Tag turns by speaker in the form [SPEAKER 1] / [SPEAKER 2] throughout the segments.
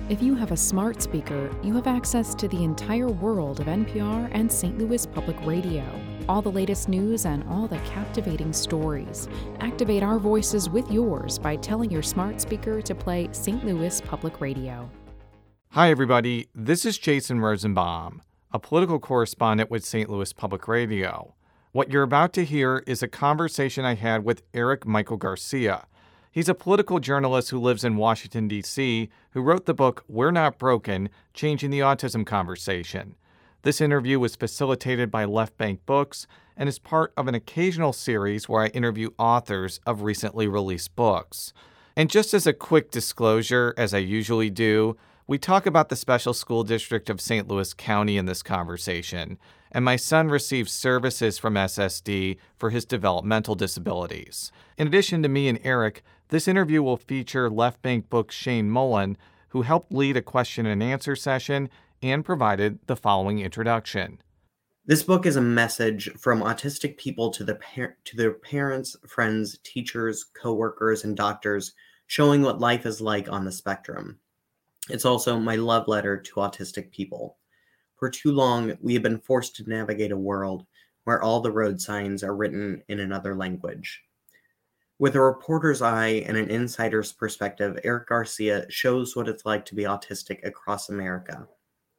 [SPEAKER 1] If you have a smart speaker, you have access to the entire world of NPR and St. Louis Public Radio. All the latest news and all the captivating stories. Activate our voices with yours by telling your smart speaker to play St. Louis Public Radio.
[SPEAKER 2] Hi, everybody. This is Jason Rosenbaum, a political correspondent with St. Louis Public Radio. What you're about to hear is a conversation I had with Eric Michael Garcia. He's a political journalist who lives in Washington, D.C., who wrote the book We're Not Broken, Changing the Autism Conversation. This interview was facilitated by Left Bank Books and is part of an occasional series where I interview authors of recently released books. And just as a quick disclosure, as I usually do, we talk about the Special School District of St. Louis County in this conversation, and my son receives services from SSD for his developmental disabilities. In addition to me and Eric, this interview will feature Left Bank Books' Shane Mullen, who helped lead a question and answer session and provided the following introduction.
[SPEAKER 3] This book is a message from autistic people to their parents, friends, teachers, coworkers, and doctors, showing what life is like on the spectrum. It's also my love letter to autistic people. For too long, we have been forced to navigate a world where all the road signs are written in another language. With a reporter's eye and an insider's perspective, Eric Garcia shows what it's like to be autistic across America.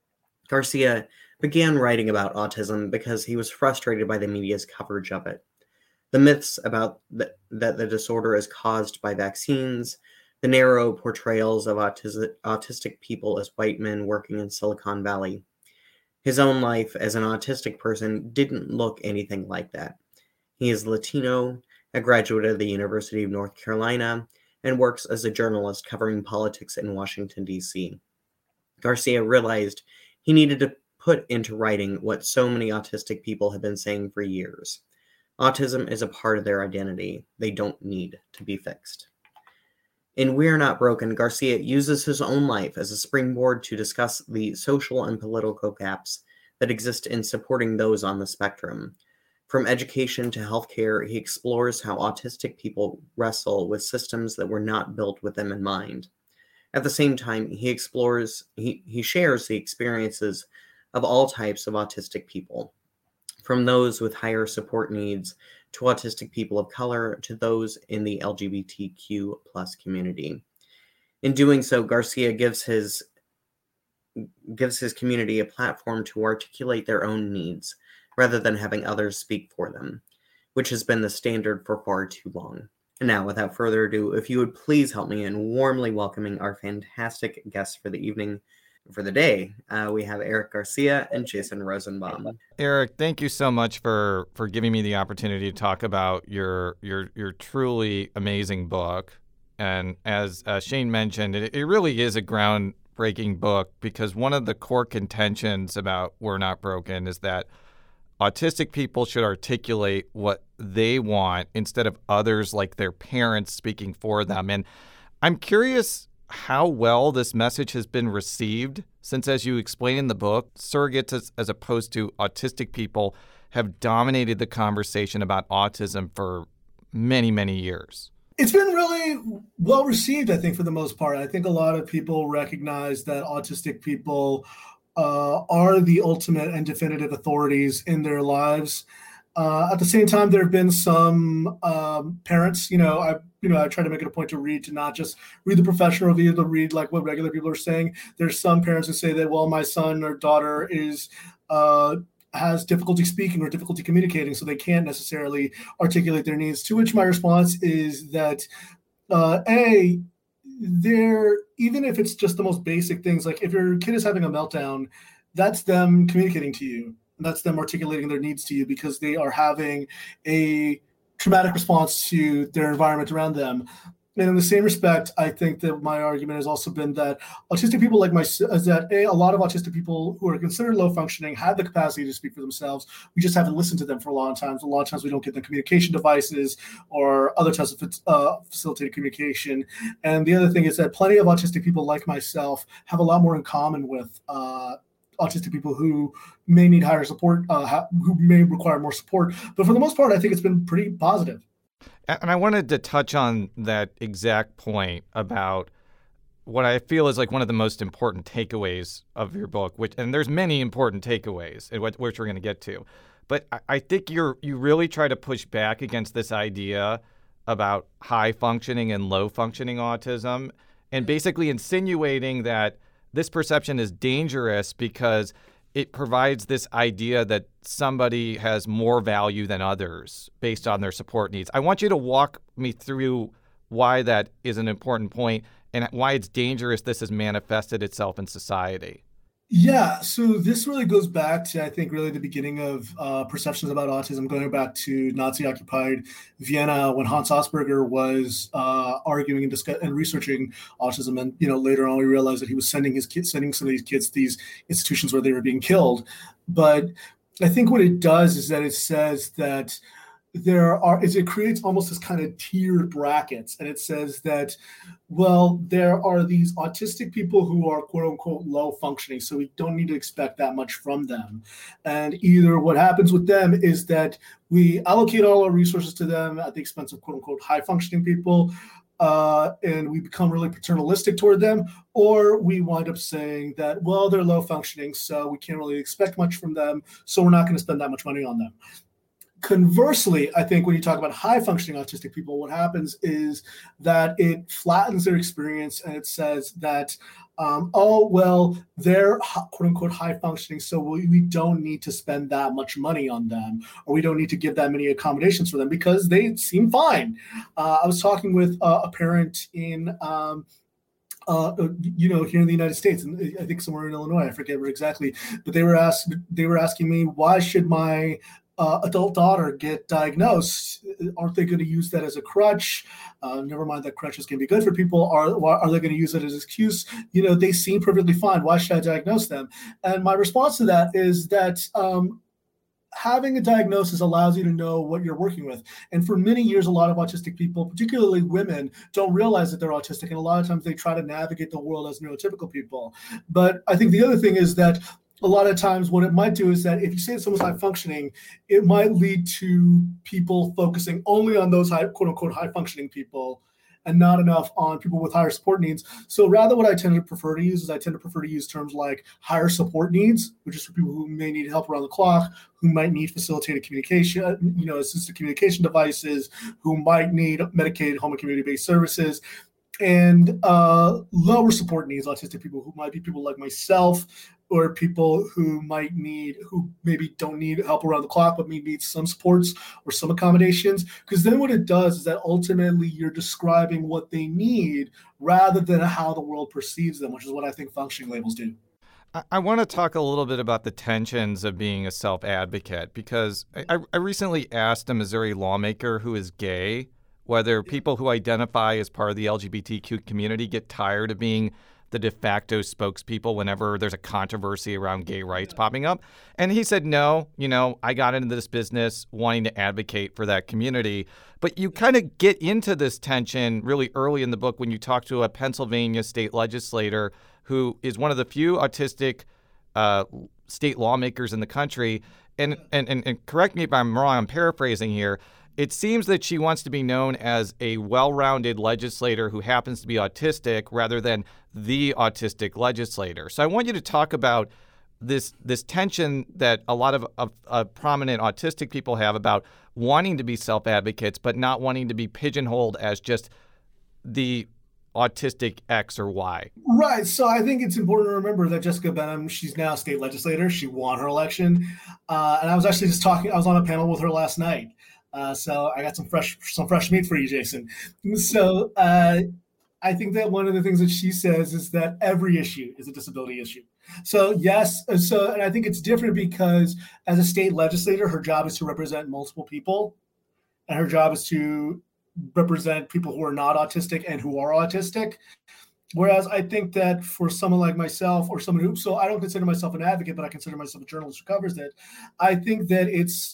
[SPEAKER 3] Garcia began writing about autism because he was frustrated by the media's coverage of it. The myths about that the disorder is caused by vaccines, the narrow portrayals of autistic people as white men working in Silicon Valley. His own life as an autistic person didn't look anything like that. He is Latino, a graduate of the University of North Carolina, and works as a journalist covering politics in Washington, D.C. Garcia realized he needed to put into writing what so many autistic people have been saying for years. Autism is a part of their identity. They don't need to be fixed. In We're Not Broken, Garcia uses his own life as a springboard to discuss the social and political gaps that exist in supporting those on the spectrum. From education to healthcare, he explores how autistic people wrestle with systems that were not built with them in mind. At the same time, he shares the experiences of all types of autistic people, from those with higher support needs to autistic people of color to those in the LGBTQ plus community. In doing so, Garcia gives his community a platform to articulate their own needs, rather than having others speak for them, which has been the standard for far too long. And now, without further ado, if you would please help me in warmly welcoming our fantastic guests for the evening, for the day. We have Eric Garcia and Jason Rosenbaum.
[SPEAKER 2] Eric, thank you so much for giving me the opportunity to talk about your truly amazing book. And as Shane mentioned, it really is a groundbreaking book because one of the core contentions about We're Not Broken is that autistic people should articulate what they want instead of others like their parents speaking for them. And I'm curious how well this message has been received since, as you explain in the book, surrogates as opposed to autistic people have dominated the conversation about autism for many, many years.
[SPEAKER 4] It's been really well received, I think, for the most part. I think a lot of people recognize that autistic people are the ultimate and definitive authorities in their lives. At the same time, there have been some parents, I try to make it a point to not just read the professional review, to read like what regular people are saying. There's some parents who say that, well, my son or daughter has difficulty speaking or difficulty communicating, so they can't necessarily articulate their needs. To which my response is that, even if it's just the most basic things, like if your kid is having a meltdown, that's them communicating to you. That's them articulating their needs to you because they are having a traumatic response to their environment around them. And in the same respect, I think that my argument has also been that autistic people like a lot of autistic people who are considered low functioning have the capacity to speak for themselves. We just haven't listened to them for a lot of times. A lot of times we don't get them communication devices or other types of facilitated communication. And the other thing is that plenty of autistic people like myself have a lot more in common with autistic people who may need higher support, who may require more support. But for the most part, I think it's been pretty positive.
[SPEAKER 2] And I wanted to touch on that exact point about what I feel is like one of the most important takeaways of your book, and there's many important takeaways, which we're going to get to. But I think you really try to push back against this idea about high functioning and low functioning autism, and basically insinuating that this perception is dangerous because it provides this idea that somebody has more value than others based on their support needs. I want you to walk me through why that is an important point and why it's dangerous this has manifested itself in society.
[SPEAKER 4] Yeah, so this really goes back to, I think, really the beginning of perceptions about autism, going back to Nazi-occupied Vienna when Hans Asperger was arguing and researching autism, and later on we realized that he was sending some of these kids to these institutions where they were being killed. But I think what it does is that it says that it creates almost this kind of tiered brackets, and it says that, well, there are these autistic people who are quote unquote low functioning, so we don't need to expect that much from them. And either what happens with them is that we allocate all our resources to them at the expense of quote unquote high functioning people, and we become really paternalistic toward them, or we wind up saying that, well, they're low functioning, so we can't really expect much from them, so we're not going to spend that much money on them. Conversely, I think when you talk about high-functioning autistic people, what happens is that it flattens their experience, and it says that, they're quote-unquote high-functioning, so we don't need to spend that much money on them, or we don't need to give that many accommodations for them because they seem fine. I was talking with a parent in here in the United States, and I think somewhere in Illinois, I forget where exactly, but they were asking me, why should my adult daughter get diagnosed? Aren't they going to use that as a crutch? Never mind that crutches can be good for people. Are they going to use it as an excuse? They seem perfectly fine. Why should I diagnose them? And my response to that is that having a diagnosis allows you to know what you're working with. And for many years, a lot of autistic people, particularly women, don't realize that they're autistic. And a lot of times they try to navigate the world as neurotypical people. But I think the other thing is that a lot of times what it might do is that if you say that someone's high functioning, it might lead to people focusing only on those quote unquote high functioning people and not enough on people with higher support needs. So rather what I tend to prefer to use terms like higher support needs, which is for people who may need help around the clock, who might need facilitated communication, assistive communication devices, who might need medicated home and community-based services, and lower support needs, autistic people who might be people like myself, or people who maybe don't need help around the clock, but may need some supports or some accommodations. Because then what it does is that ultimately you're describing what they need rather than how the world perceives them, which is what I think functioning labels do.
[SPEAKER 2] I want to talk a little bit about the tensions of being a self-advocate, because I recently asked a Missouri lawmaker who is gay whether people who identify as part of the LGBTQ community get tired of being the de facto spokespeople whenever there's a controversy around gay rights popping up. And he said, no, I got into this business wanting to advocate for that community. But you kind of get into this tension really early in the book when you talk to a Pennsylvania state legislator who is one of the few autistic state lawmakers in the country. And correct me if I'm wrong, I'm paraphrasing here. It seems that she wants to be known as a well-rounded legislator who happens to be autistic rather than the autistic legislator. So I want you to talk about this tension that a lot of prominent autistic people have about wanting to be self-advocates but not wanting to be pigeonholed as just the autistic X or Y.
[SPEAKER 4] Right. So I think it's important to remember that Jessica Benham, she's now a state legislator. She won her election. And I was actually I was on a panel with her last night. So I got some fresh meat for you, Jason. So I think that one of the things that she says is that every issue is a disability issue. So yes, and I think it's different because as a state legislator, her job is to represent multiple people, and her job is to represent people who are not autistic and who are autistic. Whereas I think that for someone like myself or someone so I don't consider myself an advocate, but I consider myself a journalist who covers it. I think that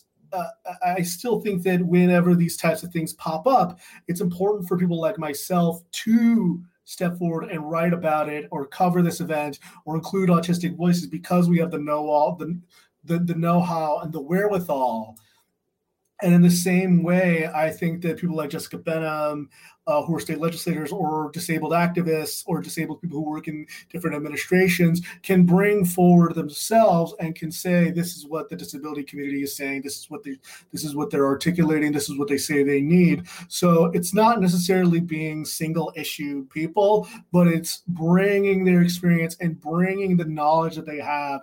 [SPEAKER 4] I still think that whenever these types of things pop up, it's important for people like myself to step forward and write about it or cover this event or include autistic voices because we have the know-how and the wherewithal And in the same way, I think that people like Jessica Benham, who are state legislators or disabled activists or disabled people who work in different administrations, can bring forward themselves and can say, this is what the disability community is saying, this is what they're articulating, this is what they say they need. So it's not necessarily being single issue people, but it's bringing their experience and bringing the knowledge that they have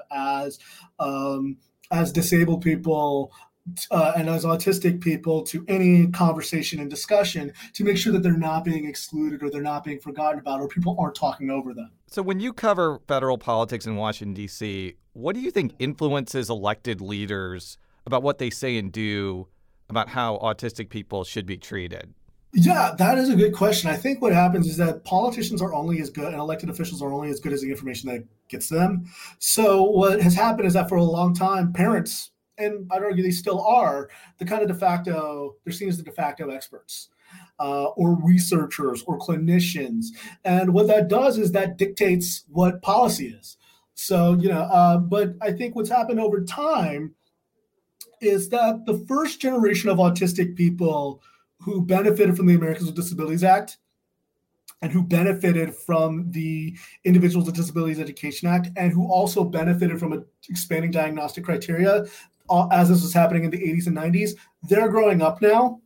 [SPEAKER 4] as disabled people and as autistic people to any conversation and discussion to make sure that they're not being excluded or they're not being forgotten about or people aren't talking over them.
[SPEAKER 2] So when you cover federal politics in Washington, D.C., what do you think influences elected leaders about what they say and do about how autistic people should be treated?
[SPEAKER 4] Yeah, that is a good question. I think what happens is that politicians are only as good and elected officials are only as good as the information that gets to them. So what has happened is that for a long time, parents, and I'd argue they still are, the kind of they're seen as the de facto experts or researchers or clinicians. And what that does is that dictates what policy is. So, but I think what's happened over time is that the first generation of autistic people who benefited from the Americans with Disabilities Act and who benefited from the Individuals with Disabilities Education Act and who also benefited from expanding diagnostic criteria, as this was happening in the 80s and 90s, they're growing up now.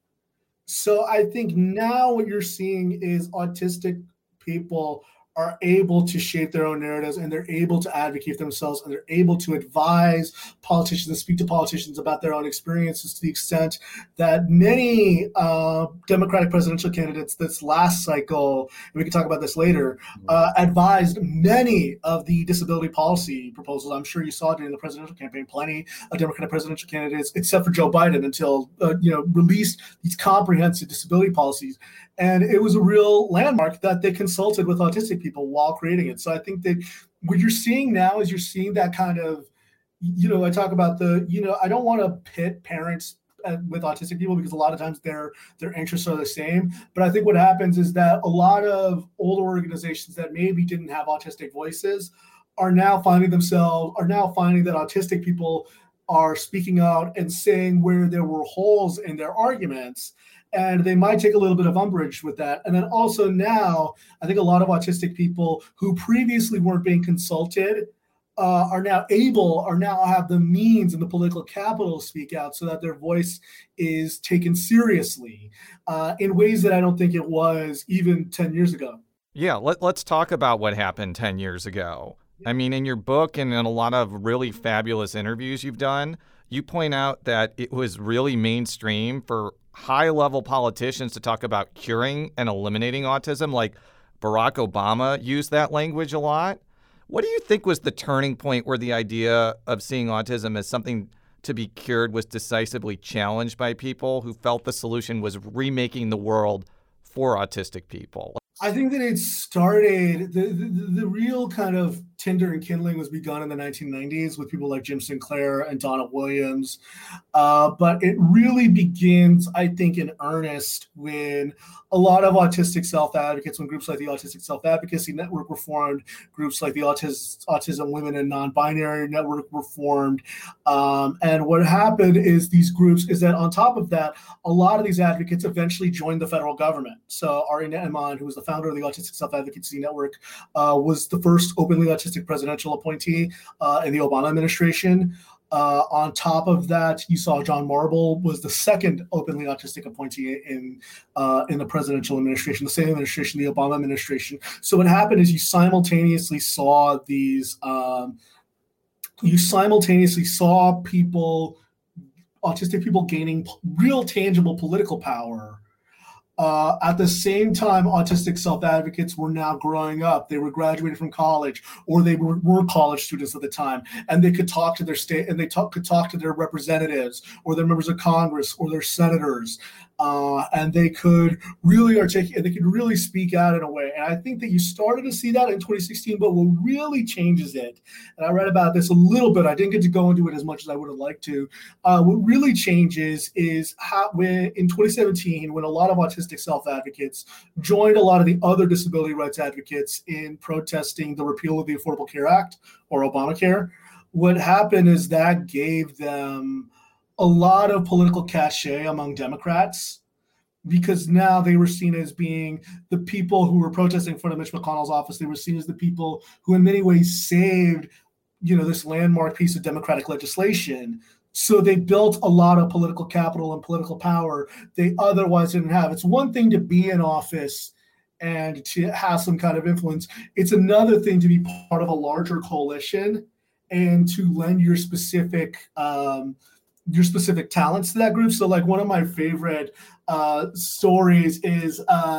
[SPEAKER 4] So I think now what you're seeing is autistic people are able to shape their own narratives and they're able to advocate for themselves and they're able to advise politicians and speak to politicians about their own experiences to the extent that many Democratic presidential candidates this last cycle, and we can talk about this later, advised many of the disability policy proposals. I'm sure you saw during the presidential campaign, plenty of Democratic presidential candidates, except for Joe Biden, until released these comprehensive disability policies. And it was a real landmark that they consulted with autistic people while creating it. So I think that what you're seeing now is you're seeing that kind of, I talk about I don't want to pit parents with autistic people because a lot of times their interests are the same. But I think what happens is that a lot of older organizations that maybe didn't have autistic voices are now finding that autistic people are speaking out and saying where there were holes in their arguments. And they might take a little bit of umbrage with that. And then also now, I think a lot of autistic people who previously weren't being consulted are now have the means and the political capital to speak out so that their voice is taken seriously in ways that I don't think it was even 10 years ago.
[SPEAKER 2] Yeah, let's talk about what happened 10 years ago. I mean, in your book and in a lot of really fabulous interviews you've done, you point out that it was really mainstream for high-level politicians to talk about curing and eliminating autism, like Barack Obama used that language a lot. What do you think was the turning point where the idea of seeing autism as something to be cured was decisively challenged by people who felt the solution was remaking the world for autistic people?
[SPEAKER 4] I think that it started, the real kind of tinder and kindling was begun in the 1990s with people like Jim Sinclair and Donna Williams. But it really begins, I think, in earnest when a lot of autistic self-advocates, when groups like the Autistic Self-Advocacy Network were formed, groups like the Autism Women and Non-Binary Network were formed. And what happened is that on top of that, a lot of these advocates eventually joined the federal government. So Ari Ne'eman, who was the founder of the Autistic Self-Advocacy Network, was the first openly autistic presidential appointee in the Obama administration. On top of that, you saw John Marble was the second openly autistic appointee in the presidential administration, the same administration, the Obama administration. So what happened is you simultaneously saw autistic people gaining real tangible political power. At the same time, autistic self-advocates were now growing up. They were graduating from college, or they were college students at the time, and they could talk to their state, and could talk to their representatives, or their members of Congress, or their senators, and they could really articulate. They could really speak out in a way. And I think that you started to see that in 2016. But what really changes it, and I read about this a little bit. I didn't get to go into it as much as I would have liked to. What really changes is how, in 2017, when a lot of autistic self-advocates joined a lot of the other disability rights advocates in protesting the repeal of the Affordable Care Act, or Obamacare. What happened is that gave them a lot of political cachet among Democrats, because now they were seen as being the people who were protesting in front of Mitch McConnell's office. They were seen as the people who in many ways saved, this landmark piece of Democratic legislation. So they built a lot of political capital and political power they otherwise didn't have. It's one thing to be in office and to have some kind of influence. It's another thing to be part of a larger coalition and to lend your specific talents to that group. So like one of my favorite stories is,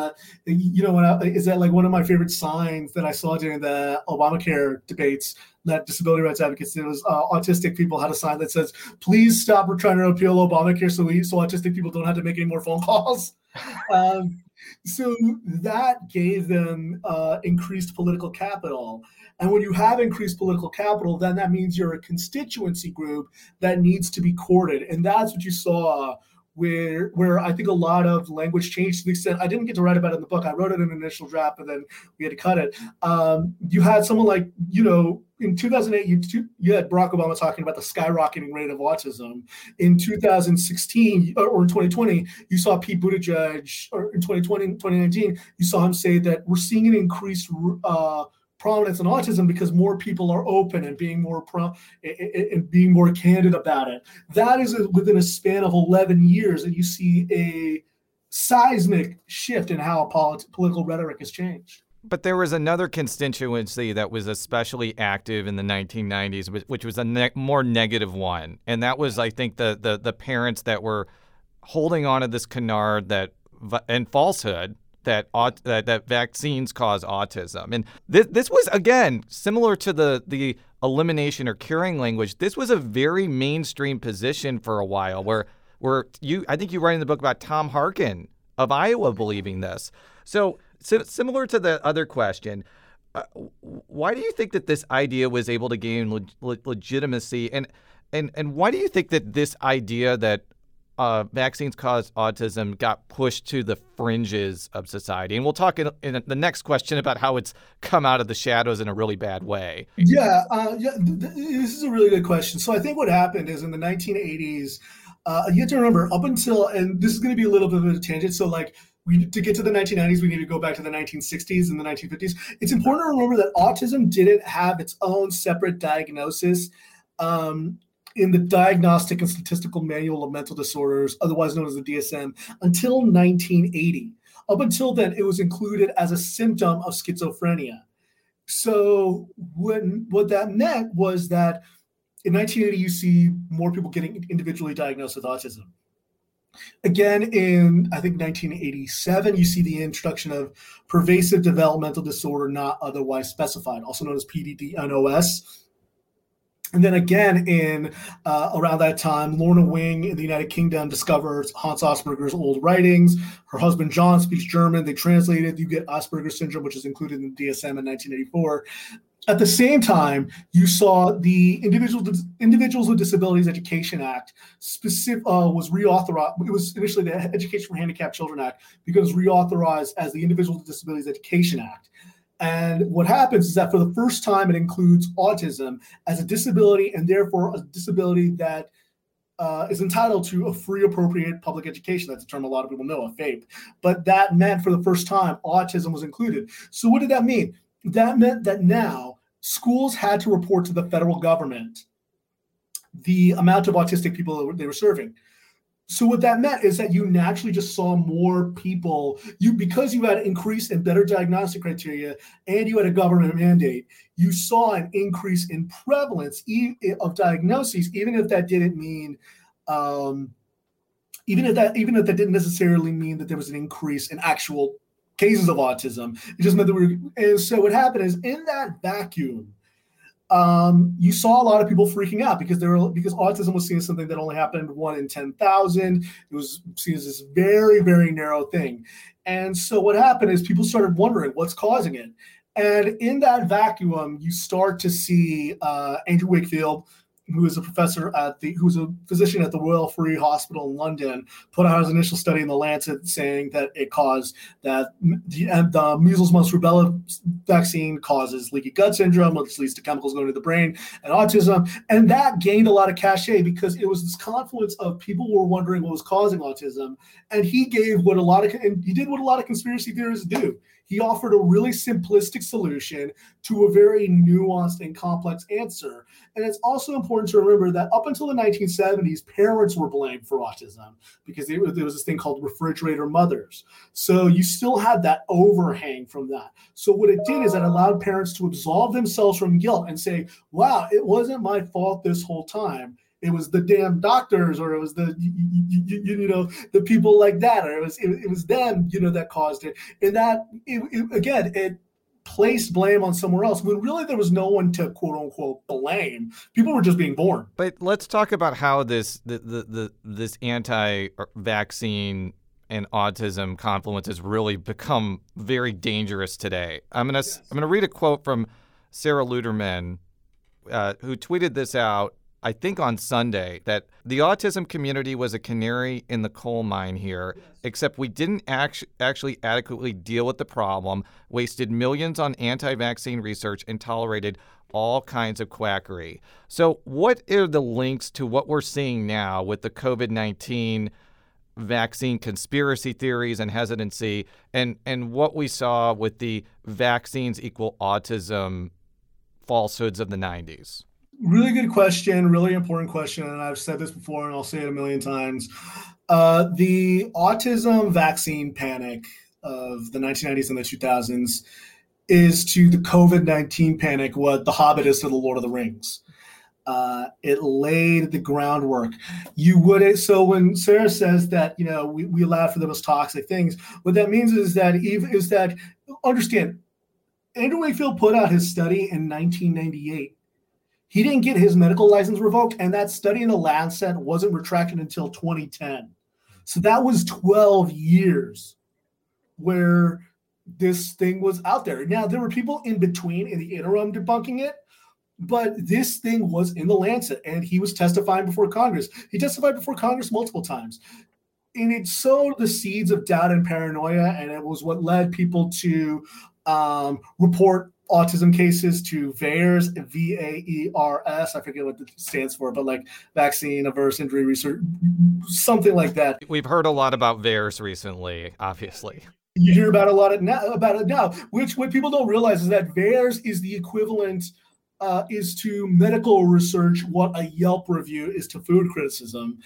[SPEAKER 4] one of my favorite signs that I saw during the Obamacare debates that disability rights advocates, it was autistic people had a sign that says, please stop trying to repeal Obamacare so autistic people don't have to make any more phone calls. So that gave them increased political capital. And when you have increased political capital, then that means you're a constituency group that needs to be courted. And that's what you saw where I think a lot of language changed to the extent I didn't get to write about it in the book. I wrote it in an initial draft, but then we had to cut it. You had someone like, in 2008, you had Barack Obama talking about the skyrocketing rate of autism. In 2016 or in 2020, you saw Pete Buttigieg, or in 2019, you saw him say that we're seeing an increased prominence in autism because more people are open and being more being more candid about it. That is within a span of 11 years that you see a seismic shift in how political rhetoric has changed.
[SPEAKER 2] But there was another constituency that was especially active in the 1990s, which was a more negative one. And that was, I think, the parents that were holding on to this canard and falsehood that vaccines cause autism. And this was, again, similar to the elimination or curing language. This was a very mainstream position for a while where I think you write in the book about Tom Harkin of Iowa believing this. So similar to the other question, why do you think that this idea was able to gain legitimacy? And why do you think that this idea that vaccines cause autism got pushed to the fringes of society? And we'll talk in the next question about how it's come out of the shadows in a really bad way.
[SPEAKER 4] Yeah, this is a really good question. So I think what happened is in the 1980s, you have to remember up until, and this is going to be a little bit of a tangent. So to get to the 1990s, we need to go back to the 1960s and the 1950s. It's important to remember that autism didn't have its own separate diagnosis in the Diagnostic and Statistical Manual of Mental Disorders, otherwise known as the DSM, until 1980. Up until then, it was included as a symptom of schizophrenia. So what that meant was that in 1980, you see more people getting individually diagnosed with autism. Again, in, I think, 1987, you see the introduction of pervasive developmental disorder not otherwise specified, also known as PDD-NOS. And then again, in around that time, Lorna Wing in the United Kingdom discovers Hans Asperger's old writings. Her husband, John, speaks German. They translated, you get Asperger's syndrome, which is included in the DSM in 1984. At the same time, you saw the Individuals with Disabilities Education Act was reauthorized. It was initially the Education for Handicapped Children Act, because it was reauthorized as the Individuals with Disabilities Education Act. And what happens is that for the first time, it includes autism as a disability, and therefore a disability that is entitled to a free, appropriate public education. That's a term a lot of people know, a FAPE. But that meant for the first time, autism was included. So what did that mean? That meant that now schools had to report to the federal government the amount of autistic people they were serving. So what that meant is that you naturally just saw more people, because you had increased and better diagnostic criteria and you had a government mandate, you saw an increase in prevalence of diagnoses, even if that didn't mean, even if that didn't necessarily mean that there was an increase in actual cases of autism. It just meant that and so what happened is in that vacuum, you saw a lot of people freaking out because autism was seen as something that only happened 1 in 10,000. It was seen as this very, very narrow thing. And so what happened is people started wondering what's causing it. And in that vacuum, you start to see Andrew Wakefield, who is a professor who's a physician at the Royal Free Hospital in London, put out his initial study in the Lancet saying that it caused that the measles, mumps, rubella vaccine causes leaky gut syndrome, which leads to chemicals going to the brain, and autism. And that gained a lot of cachet because it was this confluence of people were wondering what was causing autism. And he did what a lot of conspiracy theorists do. He offered a really simplistic solution to a very nuanced and complex answer. And it's also important to remember that up until the 1970s, parents were blamed for autism because there was this thing called refrigerator mothers. So you still had that overhang from that. So what it did is it allowed parents to absolve themselves from guilt and say, wow, it wasn't my fault this whole time. It was the damn doctors, or it was the the people like that, or it was them that caused it. And that it placed blame on somewhere else when really there was no one to quote unquote blame. People were just being born.
[SPEAKER 2] But let's talk about how this anti-vaccine and autism confluence has really become very dangerous today. I'm gonna read a quote from Sarah Luderman, who tweeted this out, I think on Sunday, that the autism community was a canary in the coal mine here, except we didn't actually adequately deal with the problem, wasted millions on anti-vaccine research, and tolerated all kinds of quackery. So what are the links to what we're seeing now with the COVID-19 vaccine conspiracy theories and hesitancy, and what we saw with the vaccines equal autism falsehoods of the 90s?
[SPEAKER 4] Really good question, really important question, and I've said this before and I'll say it a million times. The autism vaccine panic of the 1990s and the 2000s is to the COVID-19 panic what The Hobbit is to the Lord of the Rings. It laid the groundwork. So when Sarah says that we allowed for the most toxic things, what that means is that understand, Andrew Wakefield put out his study in 1998. He didn't get his medical license revoked, and that study in the Lancet wasn't retracted until 2010. So that was 12 years where this thing was out there. Now, there were people in between in the interim debunking it, but this thing was in the Lancet, and he was testifying before Congress. He testified before Congress multiple times. And it sowed the seeds of doubt and paranoia, and it was what led people to report autism cases to VAERS, VAERS. I forget what it stands for, but like vaccine adverse injury research, something like that.
[SPEAKER 2] We've heard a lot about VAERS recently, obviously.
[SPEAKER 4] You hear about it now, which what people don't realize is that VAERS is the equivalent is to medical research what a Yelp review is to food criticism.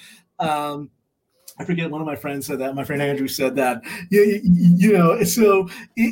[SPEAKER 4] I forget, one of my friends said that. My friend Andrew said that. So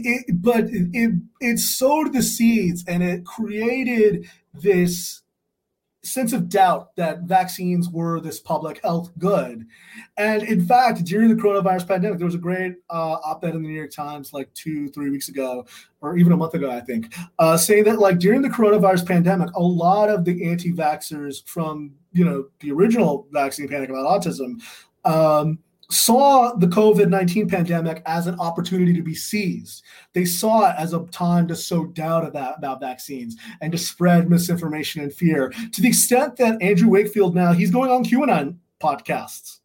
[SPEAKER 4] it sowed the seeds, and it created this sense of doubt that vaccines were this public health good. And in fact, during the coronavirus pandemic, there was a great op-ed in the New York Times like 2-3 weeks ago, or even a month ago, I think, saying that like during the coronavirus pandemic, a lot of the anti-vaxxers from the original vaccine panic about autism saw the COVID-19 pandemic as an opportunity to be seized. They saw it as a time to sow doubt about vaccines and to spread misinformation and fear, to the extent that Andrew Wakefield now, he's going on QAnon podcasts.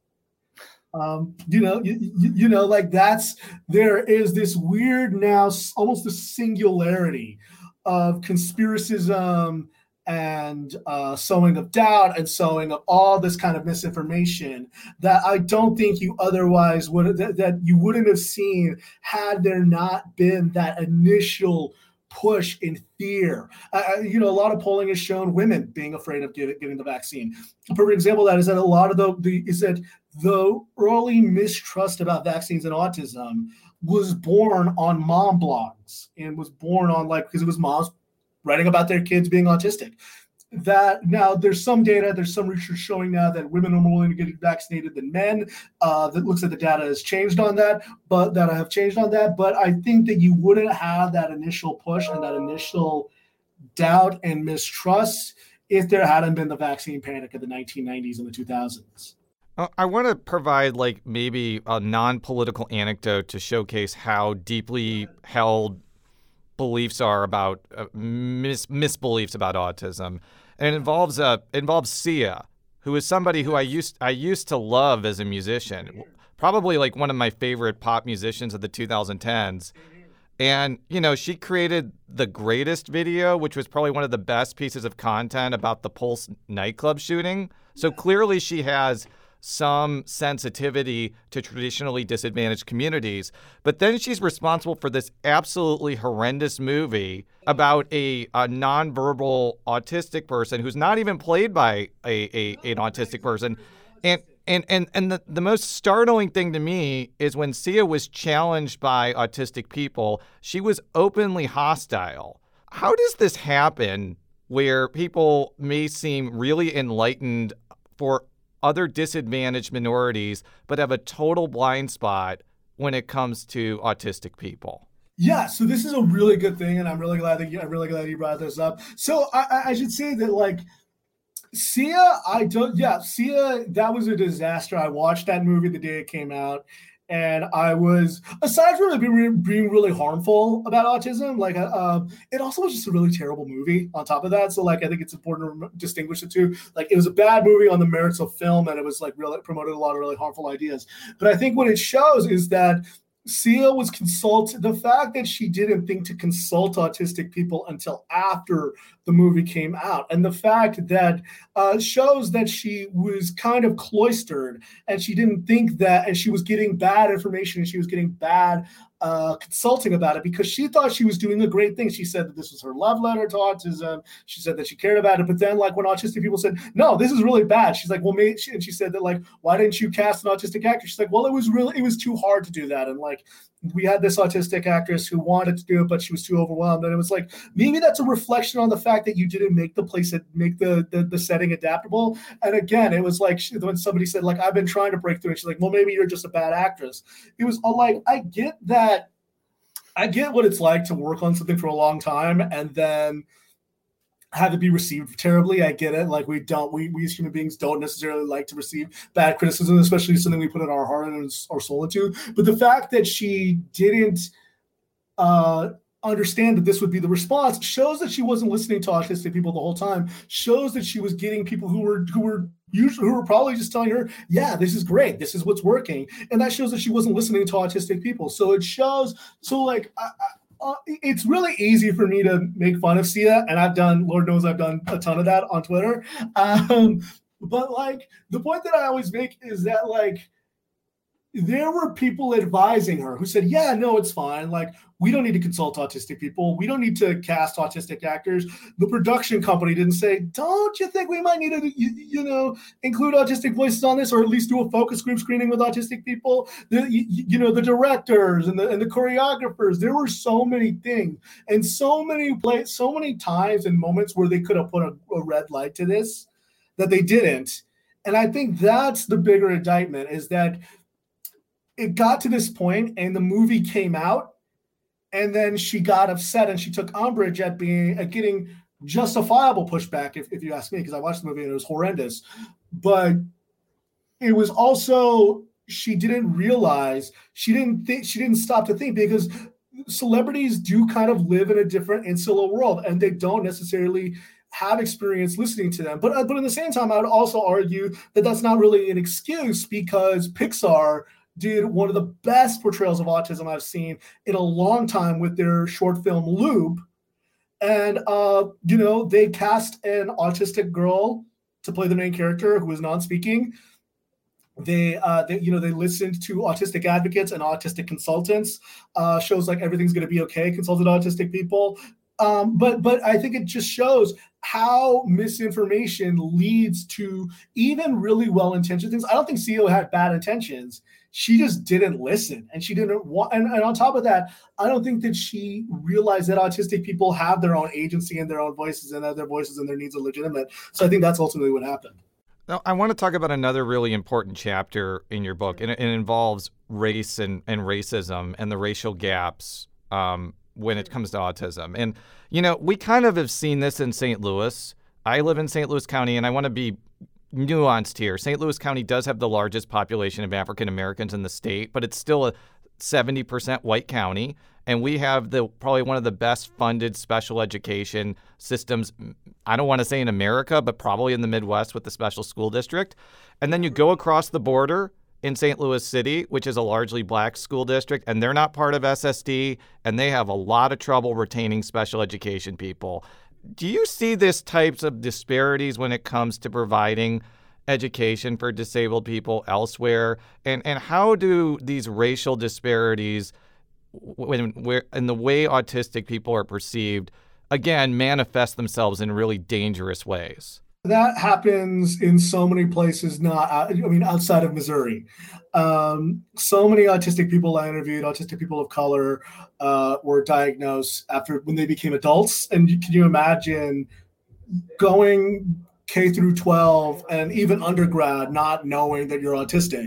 [SPEAKER 4] There is this weird now, almost a singularity of conspiracism and sowing of doubt and sowing of all this kind of misinformation that I don't think you otherwise that you wouldn't have seen had there not been that initial push in fear. A lot of polling has shown women being afraid of getting the vaccine. A perfect example of that is that a lot of the early mistrust about vaccines and autism was born on mom blogs and was born on because it was moms writing about their kids being autistic. That now there's some data, there's some research showing now that women are more willing to get vaccinated than men. That looks like the data has changed on that, but I think that you wouldn't have that initial push and that initial doubt and mistrust if there hadn't been the vaccine panic of the 1990s and the 2000s.
[SPEAKER 2] I want to provide maybe a non-political anecdote to showcase how deeply held beliefs are about misbeliefs about autism, and it involves Sia, who is somebody who I used to love as a musician, probably like one of my favorite pop musicians of the 2010s. And, she created the Greatest video, which was probably one of the best pieces of content about the Pulse nightclub shooting. So clearly she has some sensitivity to traditionally disadvantaged communities. But then she's responsible for this absolutely horrendous movie about a nonverbal autistic person who's not even played by an autistic person. And the most startling thing to me is when Sia was challenged by autistic people, she was openly hostile. How does this happen where people may seem really enlightened for other disadvantaged minorities, but have a total blind spot when it comes to autistic people?
[SPEAKER 4] Yeah, so this is a really good thing, and I'm really glad you brought this up. So I should say that, like, Sia, Sia, that was a disaster. I watched that movie the day it came out, and I was, aside from it being really harmful about autism, like, it also was just a really terrible movie on top of that. So, like, I think it's important to distinguish the two. Like, it was a bad movie on the merits of film, and it was, like, really promoted a lot of really harmful ideas. But I think what it shows is that Sia was the fact that she didn't think to consult autistic people until after the movie came out, and the fact that shows that she was kind of cloistered, and she didn't think that, and she was getting bad information, and she was getting bad consulting about it because she thought she was doing a great thing. She said that this was her love letter to autism. She said that she cared about it. But then, like, when autistic people said, no, this is really bad, she's like, well, maybe, and she said that, like, why didn't you cast an autistic actor? She's like, well, it was too hard to do that. And, like, we had this autistic actress who wanted to do it, but she was too overwhelmed. And it was like, maybe that's a reflection on the fact that you didn't make the setting adaptable. And again, it was like when somebody said, like, I've been trying to break through, and she's like, well, maybe you're just a bad actress. It was all like, I get that. I get what it's like to work on something for a long time and then have it be received terribly. I get it. Like, we as human beings don't necessarily like to receive bad criticism, especially something we put in our heart and our soul into. But the fact that she didn't understand that this would be the response shows that she wasn't listening to autistic people the whole time, shows that she was getting people who were probably just telling her, yeah, this is great, this is what's working. And that shows that she wasn't listening to autistic people. So it shows, it's really easy for me to make fun of Sia, and Lord knows I've done a ton of that on Twitter. But, like, the point that I always make is that, like, there were people advising her who said, yeah, no, it's fine. Like, we don't need to consult autistic people. We don't need to cast autistic actors. The production company didn't say, don't you think we might need to, include autistic voices on this, or at least do a focus group screening with autistic people? The directors and the choreographers, there were so many things and so many times and moments where they could have put a red light to this that they didn't. And I think that's the bigger indictment, is that it got to this point and the movie came out, and then she got upset and she took umbrage at getting justifiable pushback, if you ask me, because I watched the movie and it was horrendous. But it was also, she didn't realize, she didn't stop to think, because celebrities do kind of live in a different insular world, and they don't necessarily have experience listening to them. But at the same time, I would also argue that that's not really an excuse, because Pixar did one of the best portrayals of autism I've seen in a long time with their short film Loop. And, they cast an autistic girl to play the main character who is non-speaking. They listened to autistic advocates and autistic consultants, shows like Everything's Gonna Be Okay, consulted autistic people. But I think it just shows how misinformation leads to even really well-intentioned things. I don't think CEO had bad intentions. She just didn't listen, and she didn't want. And on top of that, I don't think that she realized that autistic people have their own agency and their own voices, and that their voices and their needs are legitimate. So I think that's ultimately what happened.
[SPEAKER 2] Now, I want to talk about another really important chapter in your book, and it involves race and racism and the racial gaps when it comes to autism. And, we kind of have seen this in St. Louis. I live in St. Louis County, and I want to be nuanced here. St. Louis County does have the largest population of African Americans in the state, but it's still 70% white county, and we have probably one of the best funded special education systems, I don't want to say in America, but probably in the Midwest with the special school district. And then you go across the border in St. Louis City, which is a largely black school district, and they're not part of SSD, and they have a lot of trouble retaining special education people. Do you see these types of disparities when it comes to providing education for disabled people elsewhere? And how do these racial disparities in the way autistic people are perceived, again, manifest themselves in really dangerous ways?
[SPEAKER 4] That happens in so many places, outside of Missouri. So many autistic people I interviewed, autistic people of color, were diagnosed when they became adults. And can you imagine going K through 12 and even undergrad not knowing that you're autistic?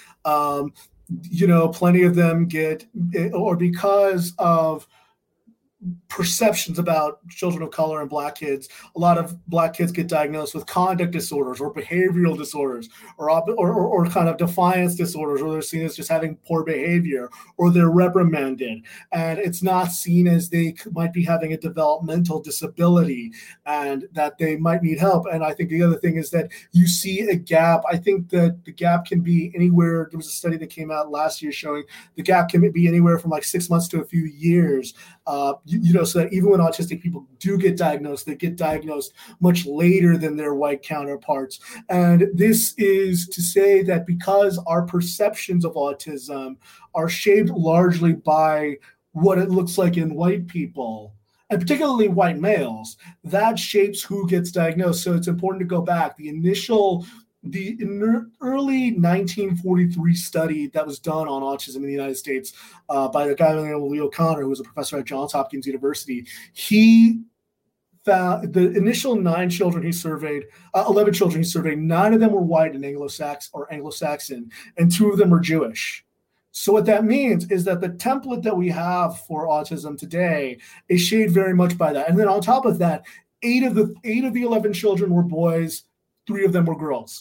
[SPEAKER 4] Plenty of them because of perceptions about children of color and black kids, a lot of black kids get diagnosed with conduct disorders or behavioral disorders or kind of defiance disorders, or they're seen as just having poor behavior, or they're reprimanded, and it's not seen as they might be having a developmental disability and that they might need help. And I think the other thing is that you see a gap. I think that the gap can be anywhere. There was a study that came out last year showing the gap can be anywhere from like 6 months to a few years. So that even when autistic people do get diagnosed, they get diagnosed much later than their white counterparts. And this is to say that because our perceptions of autism are shaped largely by what it looks like in white people, and particularly white males, that shapes who gets diagnosed. So it's important to go back. The early 1943 study that was done on autism in the United States by a guy named Leo Kanner, who was a professor at Johns Hopkins University, he found the initial 11 children he surveyed, 9 of them were white and Anglo-Saxon, and 2 of them were Jewish. So what that means is that the template that we have for autism today is shaped very much by that. And then on top of that, 8 of the 11 children were boys, 3 of them were girls.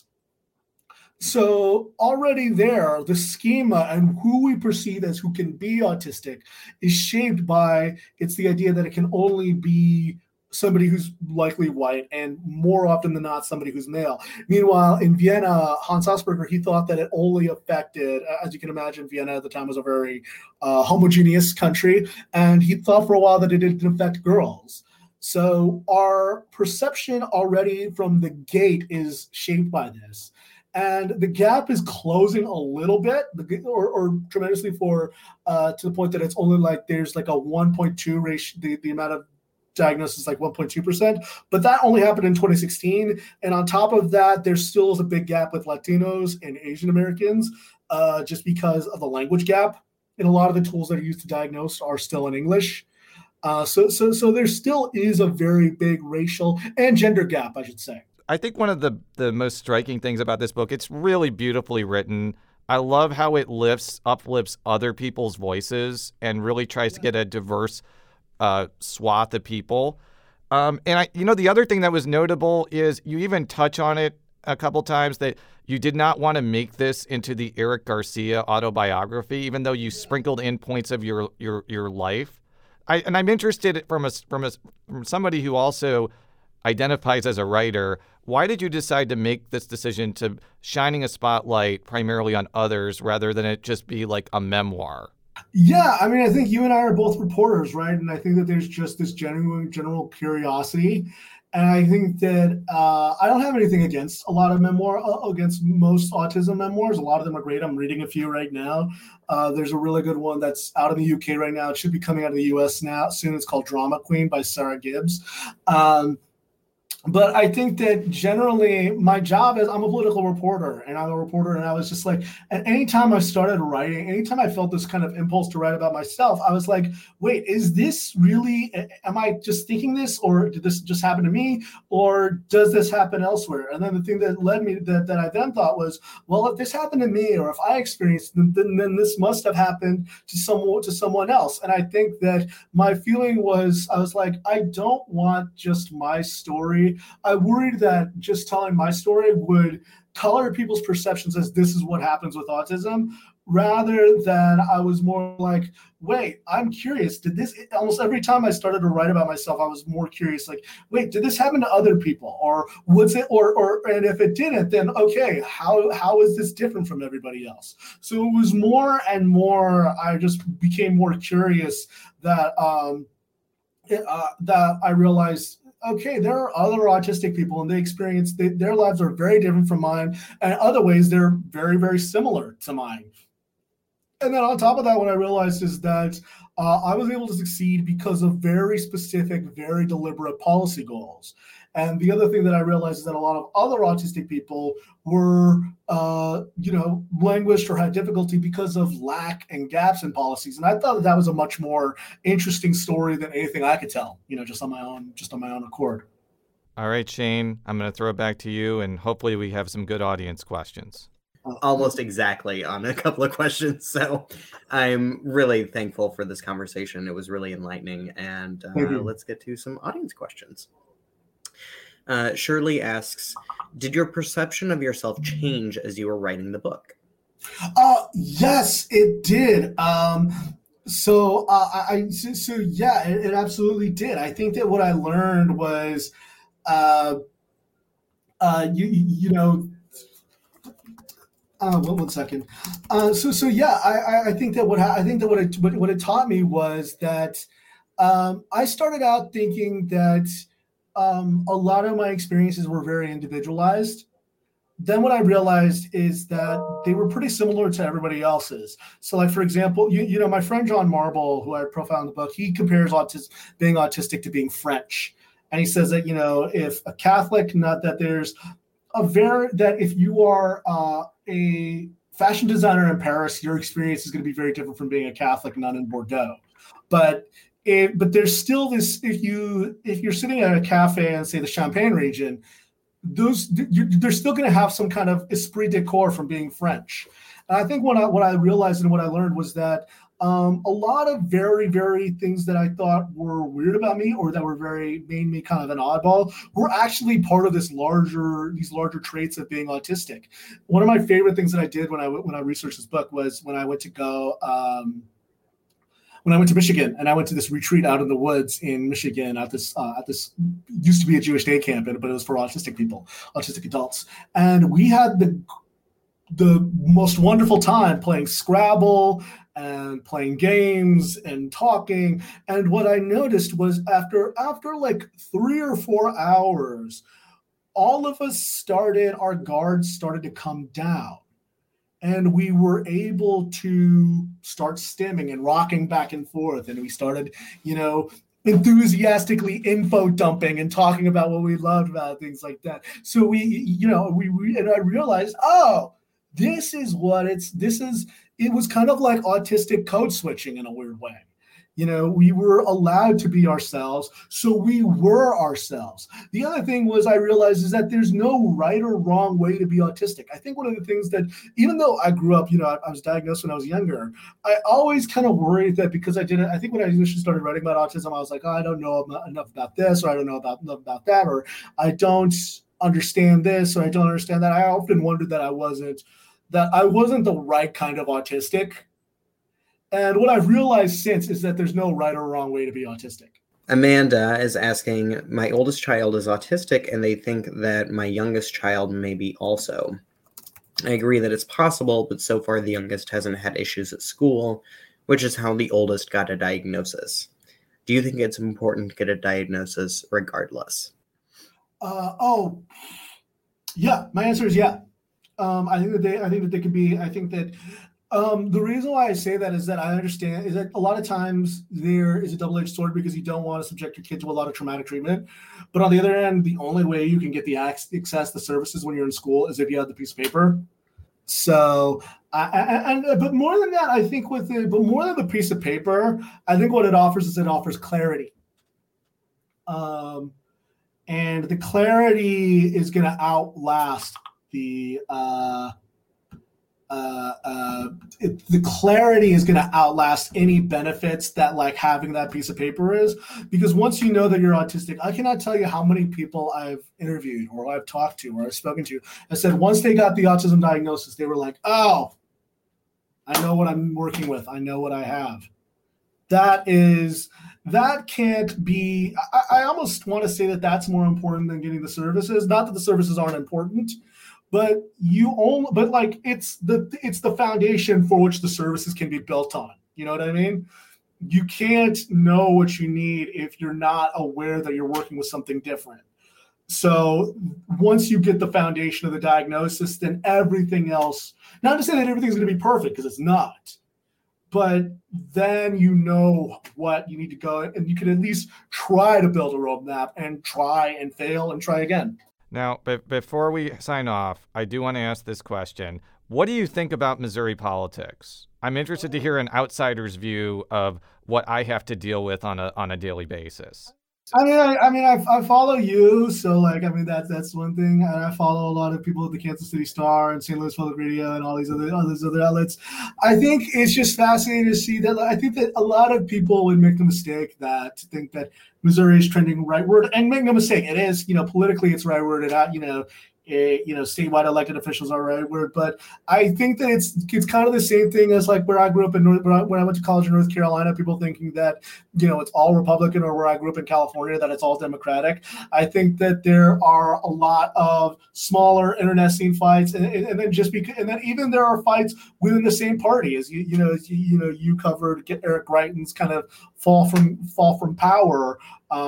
[SPEAKER 4] So already there, the schema and who we perceive as who can be autistic is shaped by, it's the idea that it can only be somebody who's likely white, and more often than not, somebody who's male. Meanwhile, in Vienna, Hans Asperger, he thought that it only affected, as you can imagine, Vienna at the time was a very homogeneous country, and he thought for a while that it didn't affect girls. So our perception already from the gate is shaped by this. And the gap is closing a little bit, or tremendously to the point that it's only like there's like a 1.2 ratio, the amount of diagnosis is like 1.2%, but that only happened in 2016. And on top of that, there still is a big gap with Latinos and Asian Americans, just because of the language gap. And a lot of the tools that are used to diagnose are still in English. So there still is a very big racial and gender gap, I should say.
[SPEAKER 2] I think one of the most striking things about this book, it's really beautifully written. I love how it uplifts other people's voices and really tries to get a diverse swath of people. And the other thing that was notable is you even touch on it a couple times that you did not want to make this into the Eric Garcia autobiography, even though you sprinkled in points of your life. I'm interested from somebody who also identifies as a writer. Why did you decide to make this decision to shining a spotlight primarily on others rather than it just be like a memoir?
[SPEAKER 4] Yeah, I mean, I think you and I are both reporters, right? And I think that there's just this general curiosity. And I think that I don't have anything against a lot of against most autism memoirs. A lot of them are great. I'm reading a few right now. There's a really good one that's out in the UK right now. It should be coming out of the US now soon. It's called Drama Queen by Sarah Gibbs. But I think that generally my job is I'm a political reporter, and I was just like, at any time I started writing, anytime I felt this kind of impulse to write about myself, I was like, wait, is this really, am I just thinking this, or did this just happen to me, or does this happen elsewhere? And then the thing that led me that I then thought was, well, if this happened to me, or if I experienced it, then this must have happened to someone else. And I think that my feeling was, I was like, I don't want just my story. I worried that just telling my story would color people's perceptions as this is what happens with autism, rather than I was more like, wait, I'm curious. Almost every time I started to write about myself, I was more curious, like, wait, did this happen to other people? Or what's it, and if it didn't, then okay, how is this different from everybody else? So it was more and more, I just became more curious that, that I realized, okay, there are other autistic people and their lives are very different from mine. And in other ways, they're very, very similar to mine. And then on top of that, what I realized is that I was able to succeed because of very specific, very deliberate policy goals. And the other thing that I realized is that a lot of other autistic people were, languished or had difficulty because of lack and gaps in policies. And I thought that was a much more interesting story than anything I could tell, just on my own accord.
[SPEAKER 2] All right, Shane, I'm going to throw it back to you, and hopefully we have some good audience questions.
[SPEAKER 3] Almost exactly on a couple of questions. So I'm really thankful for this conversation. It was really enlightening. And let's get to some audience questions. Shirley asks, did your perception of yourself change as you were writing the book?
[SPEAKER 4] Yes, it did. It absolutely did. I think that what I learned was, one second. I think that what it taught me was that I started out thinking that a lot of my experiences were very individualized. Then what I realized is that they were pretty similar to everybody else's. So, like, for example, my friend John Marble, who I profile in the book, he compares being autistic to being French. And he says that, if a Catholic, not that there's that if you are a fashion designer in Paris, your experience is going to be very different from being a Catholic nun in Bordeaux. But there's still this, if you're sitting at a cafe in, say, the Champagne region, they're still going to have some kind of esprit de corps from being French. And I think what I realized and what I learned was that a lot of very, very things that I thought were weird about me or that made me kind of an oddball were actually part of these larger traits of being autistic. One of my favorite things that I did when I researched this book was when I went to Michigan, and I went to this retreat out in the woods in Michigan at this used to be a Jewish day camp, but it was for autistic people, autistic adults. And we had the most wonderful time playing Scrabble and playing games and talking. And what I noticed was after like 3 or 4 hours, all of us our guards started to come down. And we were able to start stimming and rocking back and forth. And we started, enthusiastically info dumping and talking about what we loved about things like that. So and I realized, it was kind of like autistic code switching in a weird way. We were allowed to be ourselves, so we were ourselves. The other thing was I realized is that there's no right or wrong way to be autistic. I think one of the things that, even though I grew up, I was diagnosed when I was younger, I always kind of worried that because I think when I initially started writing about autism, I was like, I don't know enough about this, or I don't know enough about that, or I don't understand this, or I don't understand that. I often wondered that I wasn't the right kind of autistic. And what I've realized since is that there's no right or wrong way to be autistic.
[SPEAKER 3] Amanda is asking, my oldest child is autistic and they think that my youngest child may be also. I agree that it's possible, but so far the youngest hasn't had issues at school, which is how the oldest got a diagnosis. Do you think it's important to get a diagnosis regardless?
[SPEAKER 4] Yeah, my answer is yeah. I think that they could be, the reason why I say that is that I understand is that a lot of times there is a double-edged sword because you don't want to subject your kid to a lot of traumatic treatment. But on the other end, the only way you can get the access to services when you're in school is if you have the piece of paper. So, but more than that, I think more than the piece of paper, I think what it offers is it offers clarity. And the clarity is going to outlast the clarity is going to outlast any benefits that like having that piece of paper is, because once you know that you're autistic, I cannot tell you how many people I've interviewed or I've talked to or I've spoken to. I said once they got the autism diagnosis, they were like, oh, I know what I'm working with. I know what I have. That can't be, I almost want to say that that's more important than getting the services. Not that the services aren't important, but it's the foundation for which the services can be built on. You know what I mean? You can't know what you need if you're not aware that you're working with something different. So once you get the foundation of the diagnosis, then everything else, not to say that everything's going to be perfect, because it's not, but then you know what you need to go, and you can at least try to build a roadmap and try and fail and try again.
[SPEAKER 2] Now, before we sign off, I do want to ask this question. What do you think about Missouri politics? I'm interested to hear an outsider's view of what I have to deal with on a daily basis.
[SPEAKER 4] I follow you, so that's one thing. And I follow a lot of people at the Kansas City Star and St. Louis Public Radio and all these other outlets. I think it's just fascinating to see that. I think that a lot of people would make the mistake to think that Missouri is trending rightward, and make no mistake, it is. Politically, it's rightward. Statewide elected officials are rightward, but I think that it's kind of the same thing as like where I grew up when I went to college in North Carolina. People thinking that it's all Republican, or where I grew up in California that it's all Democratic. I think that there are a lot of smaller internecine fights, and then even there are fights within the same party. As you covered Eric Greitens' kind of fall from power,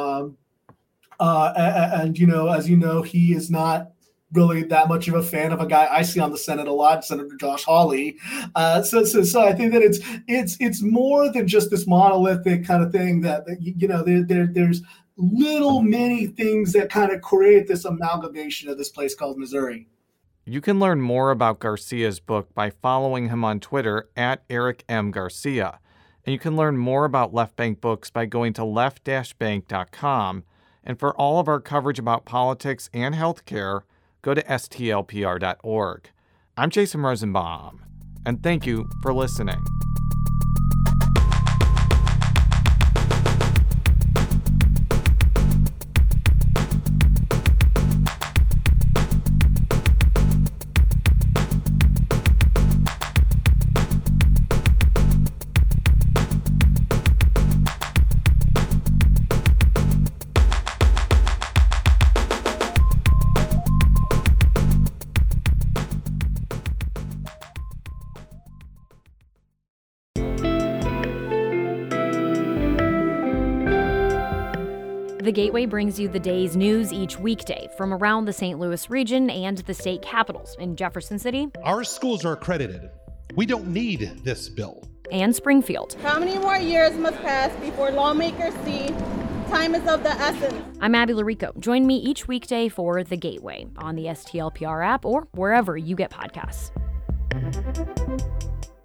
[SPEAKER 4] as he is not really that much of a fan of a guy I see on the Senate a lot, Senator Josh Hawley. So I think that it's more than just this monolithic kind of thing that there's little many things that kind of create this amalgamation of this place called Missouri.
[SPEAKER 2] You can learn more about Garcia's book by following him on Twitter at Eric M. Garcia. And you can learn more about Left Bank Books by going to left-bank.com. And for all of our coverage about politics and healthcare, go to stlpr.org. I'm Jason Rosenbaum, and thank you for listening.
[SPEAKER 5] The Gateway brings you the day's news each weekday from around the St. Louis region and the state capitals in Jefferson City.
[SPEAKER 6] Our schools are accredited. We don't need this bill.
[SPEAKER 5] And Springfield.
[SPEAKER 7] How many more years must pass before lawmakers see time is of the essence?
[SPEAKER 5] I'm Abby Larico. Join me each weekday for The Gateway on the STLPR app or wherever you get podcasts.